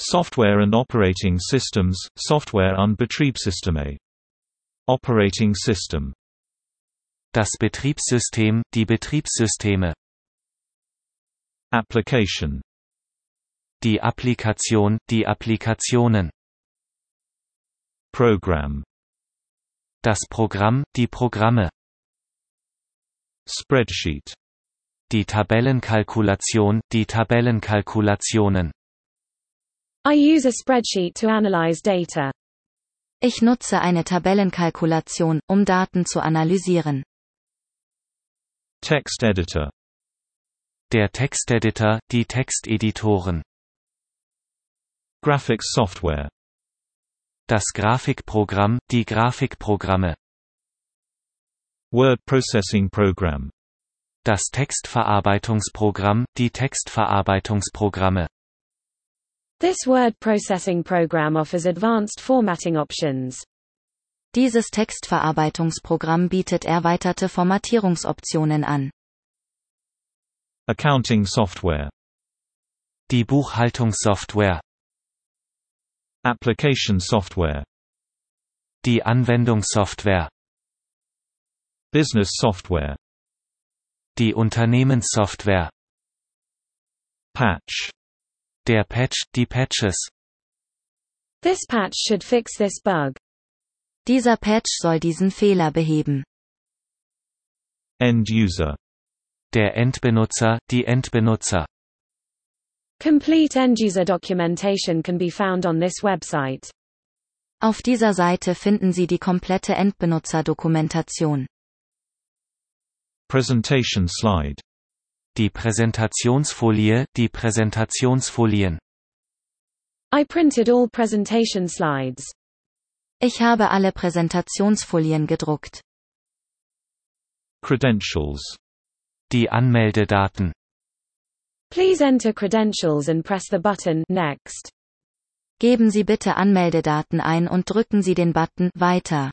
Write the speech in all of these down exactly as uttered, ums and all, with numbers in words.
Software and Operating Systems, Software und Betriebssysteme. Operating System. Das Betriebssystem, die Betriebssysteme. Application. Die Applikation, die Applikationen. Program. Das Programm, die Programme. Spreadsheet. Die Tabellenkalkulation, die Tabellenkalkulationen. I use a spreadsheet to analyze data. Ich nutze eine Tabellenkalkulation, um Daten zu analysieren. Text Editor. Der Texteditor, die Texteditoren. Graphics Software. Das Grafikprogramm, die Grafikprogramme. Word Processing Program. Das Textverarbeitungsprogramm, die Textverarbeitungsprogramme. This word processing program offers advanced formatting options. Dieses Textverarbeitungsprogramm bietet erweiterte Formatierungsoptionen an. Accounting Software. Die Buchhaltungssoftware. Application Software. Die Anwendungssoftware. Business Software. Die Unternehmenssoftware. Patch. Der Patch, die Patches. This patch should fix this bug. Dieser Patch soll diesen Fehler beheben. End User. Der Endbenutzer, die Endbenutzer. Complete end-user documentation can be found on this website. Auf dieser Seite finden Sie die komplette Endbenutzerdokumentation. Presentation Slide. Die Präsentationsfolie, die Präsentationsfolien. I printed all presentation slides. Ich habe alle Präsentationsfolien gedruckt. Credentials. Die Anmeldedaten. Please enter credentials and press the button Next. Geben Sie bitte Anmeldedaten ein und drücken Sie den Button Weiter.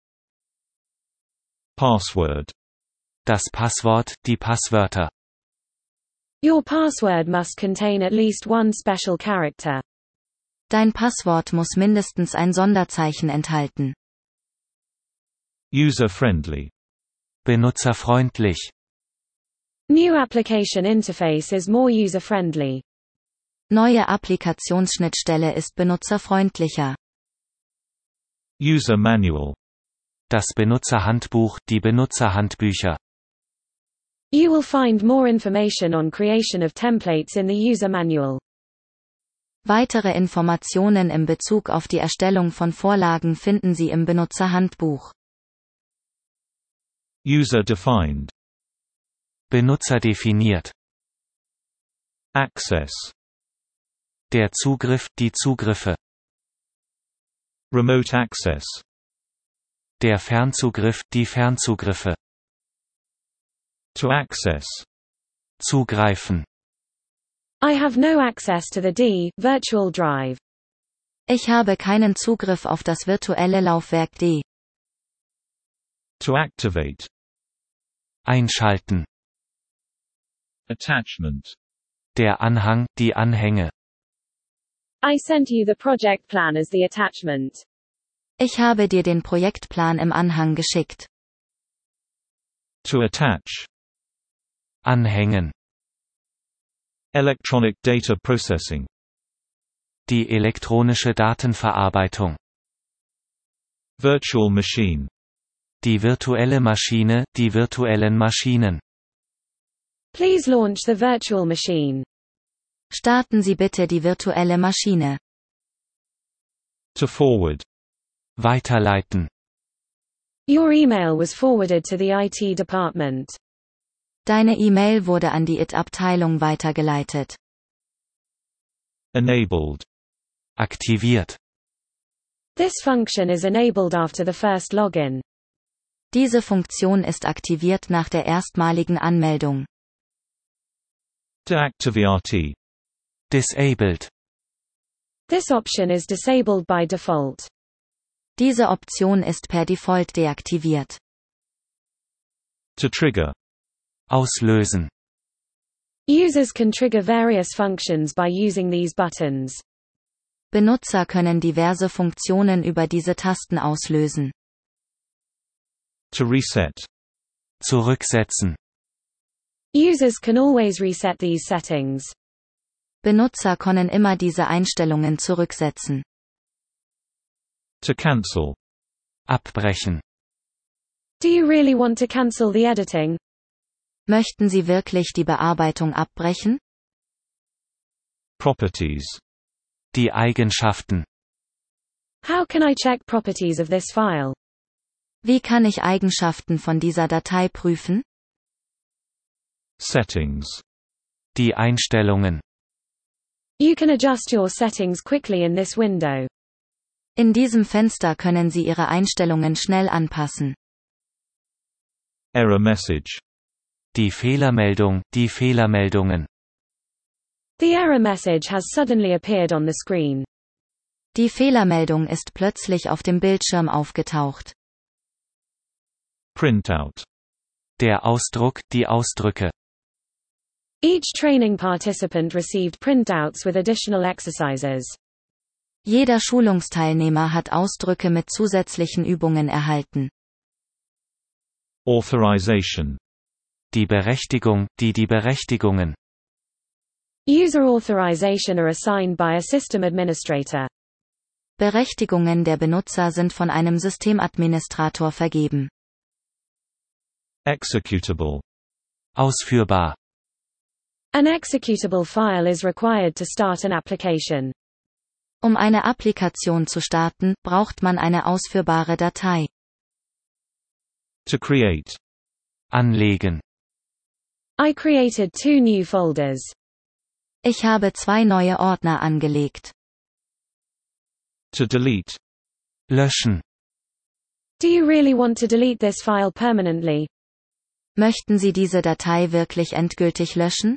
Password. Das Passwort, die Passwörter. Your password must contain at least one special character. Dein Passwort muss mindestens ein Sonderzeichen enthalten. User-friendly. Benutzerfreundlich. New application interface is more user-friendly. Neue Applikationsschnittstelle ist benutzerfreundlicher. User Manual. Das Benutzerhandbuch, die Benutzerhandbücher. You will find more information on creation of templates in the user manual. Weitere Informationen in Bezug auf die Erstellung von Vorlagen finden Sie im Benutzerhandbuch. User-defined. Benutzerdefiniert. Access. Der Zugriff, die Zugriffe. Remote access. Der Fernzugriff, die Fernzugriffe. To access. Zugreifen. I have no access to the D, virtual drive. Ich habe keinen Zugriff auf das virtuelle Laufwerk D. To activate. Einschalten. Attachment. Der Anhang, die Anhänge. I sent you the project plan as the attachment. Ich habe dir den Projektplan im Anhang geschickt. To attach. Anhängen. Electronic data processing. Die elektronische Datenverarbeitung. Virtual machine. Die virtuelle Maschine, die virtuellen Maschinen. Please launch the virtual machine. Starten Sie bitte die virtuelle Maschine. To forward. Weiterleiten. Your email was forwarded to the I T department. Deine E-Mail wurde an die I T-Abteilung weitergeleitet. Enabled. Aktiviert. This function is enabled after the first login. Diese Funktion ist aktiviert nach der erstmaligen Anmeldung. Deactivate. Disabled. This option is disabled by default. Diese Option ist per Default deaktiviert. To trigger. Auslösen. Users can trigger various functions by using these buttons. Benutzer können diverse Funktionen über diese Tasten auslösen. To reset. Zurücksetzen. Users can always reset these settings. Benutzer können immer diese Einstellungen zurücksetzen. To cancel. Abbrechen. Do you really want to cancel the editing? Möchten Sie wirklich die Bearbeitung abbrechen? Properties. Die Eigenschaften. How can I check properties of this file? Wie kann ich Eigenschaften von dieser Datei prüfen? Settings. Die Einstellungen. You can adjust your settings quickly in this window. In diesem Fenster können Sie Ihre Einstellungen schnell anpassen. Error message. Die Fehlermeldung, die Fehlermeldungen. The error message has suddenly appeared on the screen. Die Fehlermeldung ist plötzlich auf dem Bildschirm aufgetaucht. Printout. Der Ausdruck, die Ausdrücke. Each training participant received printouts with additional exercises. Jeder Schulungsteilnehmer hat Ausdrücke mit zusätzlichen Übungen erhalten. Authorization. Die Berechtigung, die die Berechtigungen. User authorization are assigned by a system administrator. Berechtigungen der Benutzer sind von einem Systemadministrator vergeben. Executable. Ausführbar. An executable file is required to start an application. Um eine Applikation zu starten, braucht man eine ausführbare Datei. To create. Anlegen. I created two new folders. Ich habe zwei neue Ordner angelegt. To delete. Löschen. Do you really want to delete this file permanently? Möchten Sie diese Datei wirklich endgültig löschen?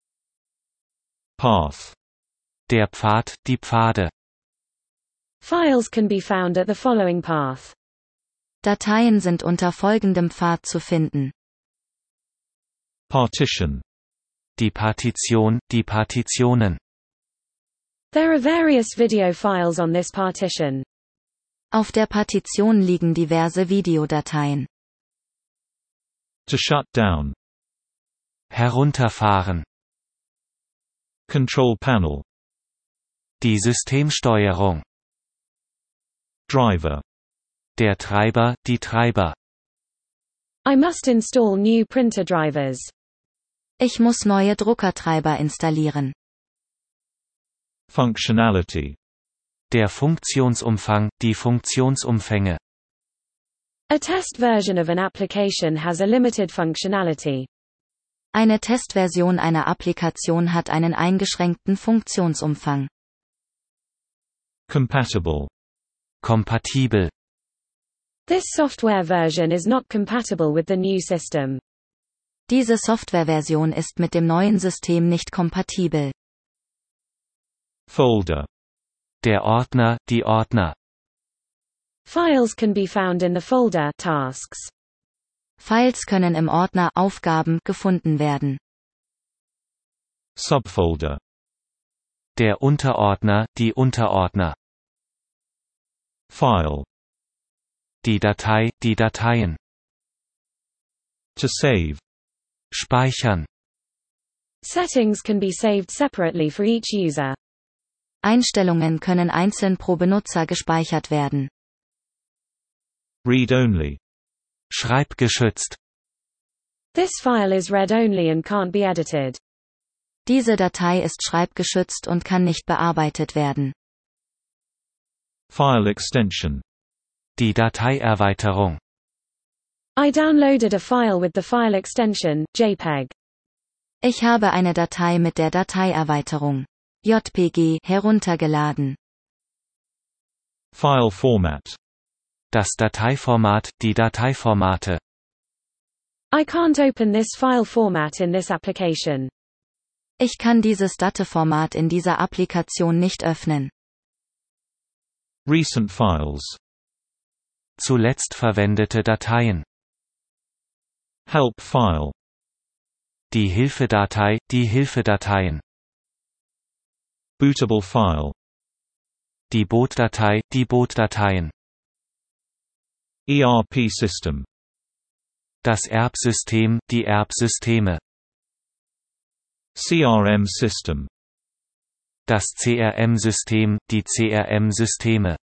Path. Der Pfad, die Pfade. Files can be found at the following path. Dateien sind unter folgendem Pfad zu finden. Partition. Die Partition, die Partitionen. There are various video files on this partition. Auf der Partition liegen diverse Videodateien. To shut down. Herunterfahren. Control panel. Die Systemsteuerung. Driver. Der Treiber, die Treiber. I must install new printer drivers. Ich muss neue Druckertreiber installieren. Functionality. Der Funktionsumfang, die Funktionsumfänge. A test version of an application has a limited functionality. Eine Testversion einer Applikation hat einen eingeschränkten Funktionsumfang. Compatible. Kompatibel. This software version is not compatible with the new system. Diese Softwareversion ist mit dem neuen System nicht kompatibel. Folder. Der Ordner, die Ordner. Files can be found in the folder Tasks. Files können im Ordner Aufgaben gefunden werden. Subfolder. Der Unterordner, die Unterordner. File. Die Datei, die Dateien. To save. Speichern. Settings can be saved separately for each user. Einstellungen können einzeln pro Benutzer gespeichert werden. Read only. Schreibgeschützt. This file is read only and can't be edited. Diese Datei ist schreibgeschützt und kann nicht bearbeitet werden. File extension. Die Dateierweiterung. I downloaded a file with the file extension, JPEG. Ich habe eine Datei mit der Dateierweiterung J P G heruntergeladen. File format. Das Dateiformat, die Dateiformate. I can't open this file format in this application. Ich kann dieses Dateformat in dieser Applikation nicht öffnen. Recent files. Zuletzt verwendete Dateien. Help file. Die Hilfedatei, die Hilfedateien. Bootable file. die Bootdatei, die Bootdateien. E R P System. Das Erbsystem, die Erbsysteme. C R M System. Das C R M-System, die C R M-Systeme.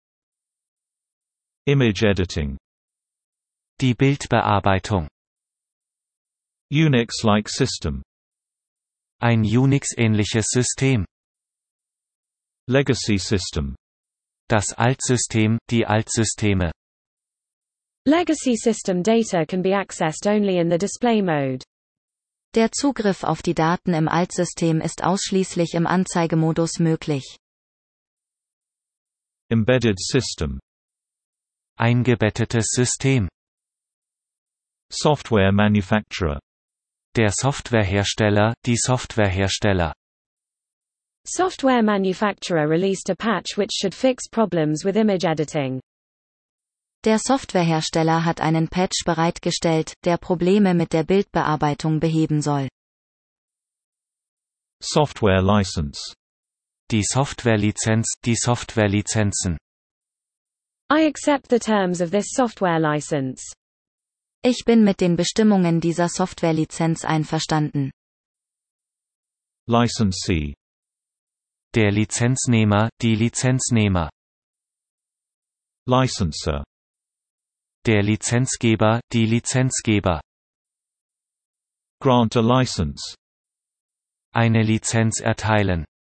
Image Editing. Die Bildbearbeitung. Unix-like System. Ein Unix-ähnliches System. Legacy System. Das Altsystem, die Altsysteme. Legacy system data can be accessed only in the display mode. Der Zugriff auf die Daten im Altsystem ist ausschließlich im Anzeigemodus möglich. Embedded System. Eingebettetes System. Software Manufacturer. Der Softwarehersteller, die Softwarehersteller. Software manufacturer released a patch which should fix problems with image editing. Der Softwarehersteller hat einen Patch bereitgestellt, der Probleme mit der Bildbearbeitung beheben soll. Software License. Die Softwarelizenz, die Softwarelizenzen. I accept the terms of this software license. Ich bin mit den Bestimmungen dieser Softwarelizenz einverstanden. Licensee. Der Lizenznehmer, die Lizenznehmer. Licenser. Der Lizenzgeber, die Lizenzgeber. Grant a license. Eine Lizenz erteilen.